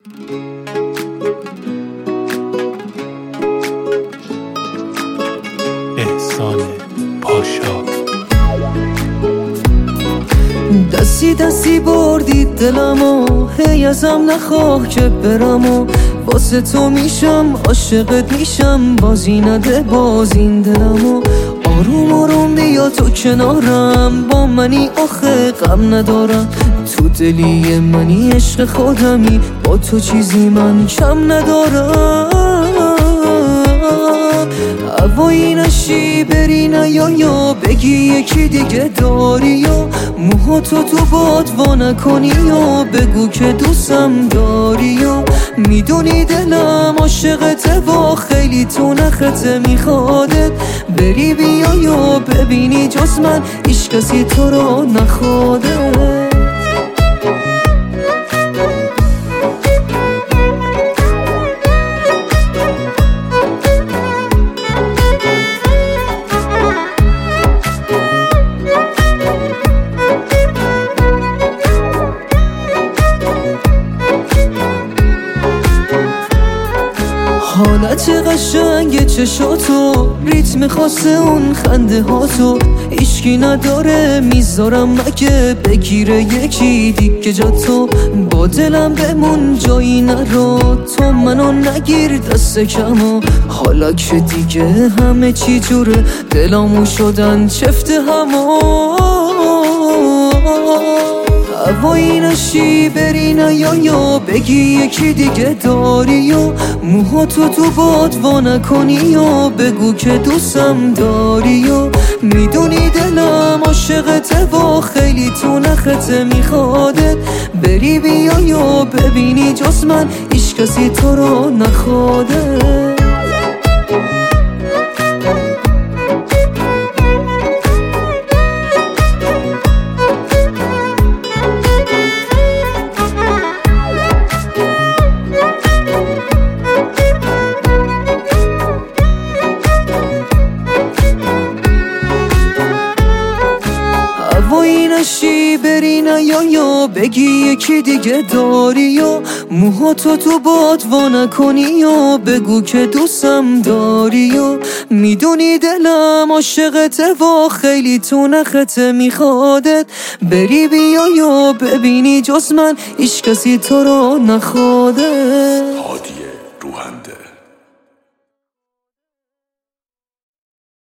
احسان پاشا. دستی دستی بردی دلمو، هی ازم نخواه که برمو، واسه تو میشم عاشقت میشم، بازی نده باز این دلمو. آروم آروم بیا تو کنارم، با منی آخه غم ندارم، تو دلی منی عشق خودمی، با تو چیزی من کم ندارم. هوایی نشی بری یا بگی یکی دیگه داری، یا موهاتو تو باد وا نکنی، یا بگو که دوستم داری، یا میدونی دلم عاشقته و خیلی تو نخته میخوادت بری بیا، یا ببینی جز من هیچ کسی تو رو نخواده. حالت قشنگ چشاتو، ریتم خاص اون خنده هاتو، هیچکی نداره میذارم مگه بگیره یکی دیگه جاتو. با دلم بمون جایی نرو، تو منو نگیر دست کمو، حالا که دیگه همه چی جوره دلامو شدن چفت همو. هوایی نشی بری یا بگی یکی دیگه داری، یا موهاتو تو باد وا نکنی، یا بگو که دوستم داری، یا میدونی دلم عاشقته و خیلی تو نخته میخوادت بری بیا، یا ببینی جز من هیچ کسی تو رو نخواده. هوایی نشی بری یا بگی یکی دیگه داری، یا موهاتو تو باد وا نکنی، یا بگو که دوستم داری، یا میدونی دلم عاشقته و خیلی تو نخته میخوادت بری بیا، یا ببینی جز من هیچ کسی تو رو نخواده.